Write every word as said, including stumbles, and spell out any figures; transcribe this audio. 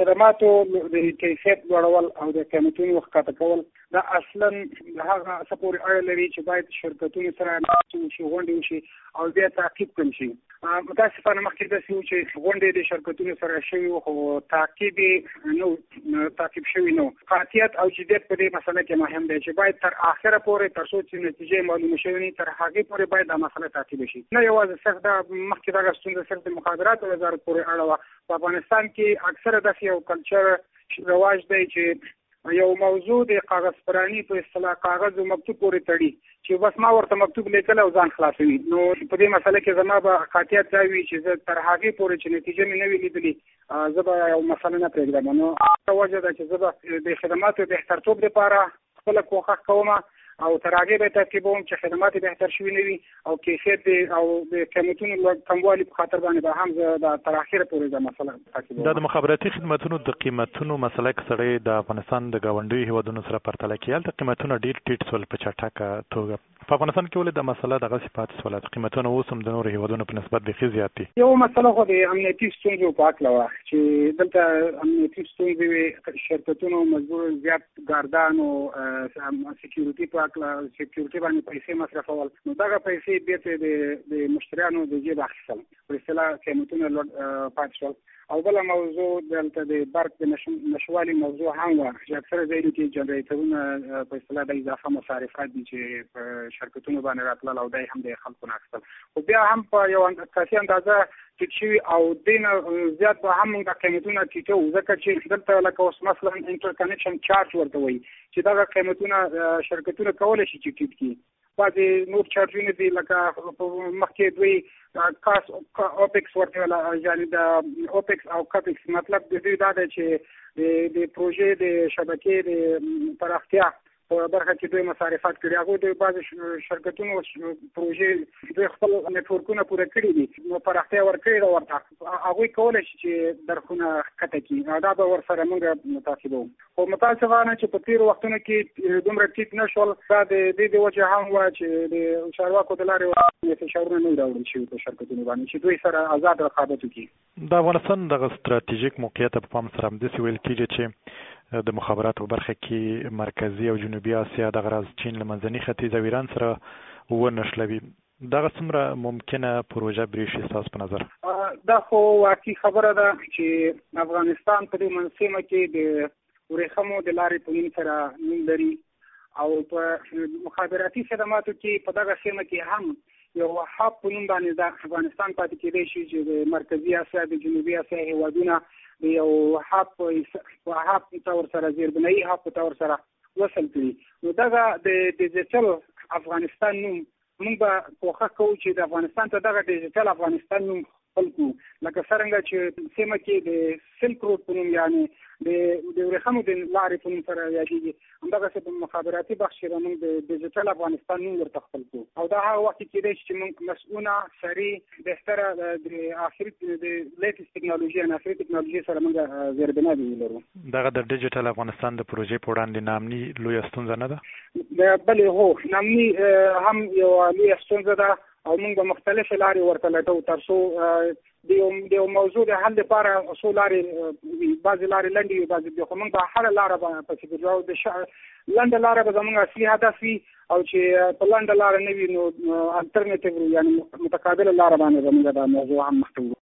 خدماتو د کیفیت لوړول او د قیمتونو ښکته کول دا اصلا هغه څه پورې اړه لري چې باید شرکتونو سره وشي، غونډې وشي او بیا تعقیب کړل شي. متاسفانه مخکې داسې و چې غونډې د شرکتونو سره شوي وو خو تعقیب نو تعقیب شوي نه و. قاطعیت او جدیت په دې مسله کې مهم دی چې باید تر آخره پورې تر څو چې نتیجې معلومه شوې نه تر هغې پورې باید دا مسله تعقیب شي. نه یوازې صرف دا مخکې دغه ستونزه صرف د مخابراتو وزارت پورې اړه وه. په افغانستان کې اکثره داسې یو کلچر رواج دی چې یو موضوع د کاغذ پرانی په اصطلاح کاغذ او مکتوب پورې تړي چې بس ما ورته مکتوب لیکل او ځان خلاصوي. نو په دې مسله کې زما به قاطعیت دا وي چې زه تر هغې پورې چې نتیجه مې نه وي لیدلې زه به یو مسله نه پرېږدم. نو هغه وجه ده چې زه به د خدماتو بهترتوب لپاره خپله کوښښ کوم او تر هغې به تعقیبوم چې خدمات بهتر شوي نه وي او کیفیت او د قیمتونو کموالي په خاطر باندې به هم زه د تر اخره پورې دا مسله تعقیبوم. دا د مخابراتي خدمتونو د قیمتونو مسله کې سړی د افغانستان د ګاونډیو هیوادونو سره پرتله کوي، هلته قیمتونه ډېر ټیټ سول په چټکه توګه. په افغانستان کې ولې دا مسله دغسې پاتې سوله؟ قیمتونه اوس هم د نورو هیوادونو په نسبت بیخي زیات دي. یو مسله خو د امنیتي ستونزو په هکله وه چې دلته امنیتي ستونزې وې، شرکتونو مجبور زیات ګاردان او سکیورټي په هکله سکیورټي باندې پیسې مصرفول. نو دغه پیسې بېرته د مشتریانو د جیب اخیستل، په اصطلاح قیمتونه لوړ پاتې شول. او بله موضوع دلته د برق د نشوالي موضوع هم وه چې اکثره ځایونو کې جنریټرونه په اصطلاح د اضافه مصارفات دي چې په شرکتونو باندې راتلل او دی هم د خلکو نه اخیستل. خو بیا هم په یو کافي اندازه ټیټ شوي او دې نه زیات به هم موږ د قیمتونه ټیټوو، ځکه چې دلته لکه اوس مثلا انټر کنیکشن چارج ورته وایي چې دغه قیمتونه شرکتونه کولی شي چې ټیټ کړي. بعضې نور چارجونه دي لکه مخکې دوی کاس اوپیکس ورته ویله، یعنې د اوپیکس او کاپیکس مطلب د دوی دا دی چې د پروژې د شبکې د پراختیا په برخه کې دوی مصارفات کړي. هغوی د بعضې شرکتونو پروژې دوی خپل نیټورکونه پوره کړي دي، نو پراختیا ورکړې ده ورته، هغوی کولی شي چې درخونه ښکته کړي. دا به ورسره موږ تعقیبوو. خو متاسفانه چې په تېرو وختونو کې دومره ټیټ نه شول. دا د دې د وجې هم وه چې د چارواکو د لارې فشارونه نه راوړل شوي په شرکتونو باندې چې دوی سره آزاد رقابت وکړي. د افغانستان دغه ستراتیژیک موقعیت په پام سره همداسې ویل کېږي چې د مخابراتو په برخه کې مرکزي او جنوبي اسیا دغه راز چین له منځني ختیځ او ایران سره ونښلوي. دغه څومره ممکنه پروژه بریښي ستاسو په نظر؟ دا خو واقعي خبره ده چې افغانستان په دې منظمه کې د ورېښمو د لارې په نوم سره نوم لري او په مخابراتي خدماتو کې په دغه سیمه کې هم یو هاب په نوم باندې د افغانستان پاتې کېدی شي چې د مرکزي اسیا د جنوبي اسیا هیوادونه د یو هاب په هاب په تور سره زیربنایي هاب په تور سره وصل کړي. نو دغه د ډیجیټل افغانستان نوم موږ به کوښښ کوو چې د افغانستان ته دغه ډیجیټل افغانستان نوم خپل کړو، لکه څرنګه چې سیمه کې د سلک روډ په نوم یعنې د د ورېښمو د لارې په نوم سره یادېږي، همدغسې په مخابراتي بخش کې به موږ د ډیجیټل افغانستان نوم ورته خپل کړو. او دا هغه وخت کې کېدی شي چې موږ مسؤونه سریع بهتره د آخري د لیټسټ ټکنالوژي ان آخري ټکنالوژي سره موږ زیربنا ولرو. دغه د ډیجیټل افغانستان د پروژې په وړاندې نامني لویه ستونزه نه ده؟ بلې هو، نامني هم یوه لویه ستونزه ده او موږ به مختلفې لارې ورته لټو تر څو د یو موضوع د حل لپاره څو لارې وي. بعضې لارې لنډې وي، بعضې دي، خو موږ به هره لاره به پسې ګرځو. د لنډه لاره به زموږ اصلي هدف وي او چې په لنډه لاره نه وي نو الټرنیټیو یعنې متقابله لاره باندې به موږ دا موضوع هم مخته وړو.